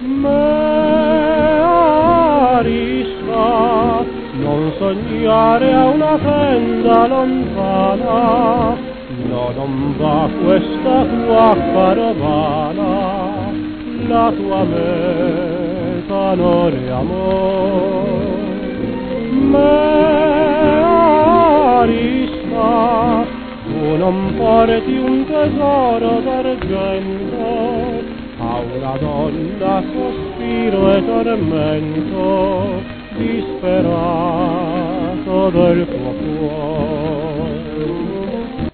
Marisa, non sognare a una tenda lontana, no, non va questa tua carovana, la tua meta non è amore. Marisa, tu non porti un tesoro d'argento, a una donna sospiro e tormento, disperato del tuo cuore.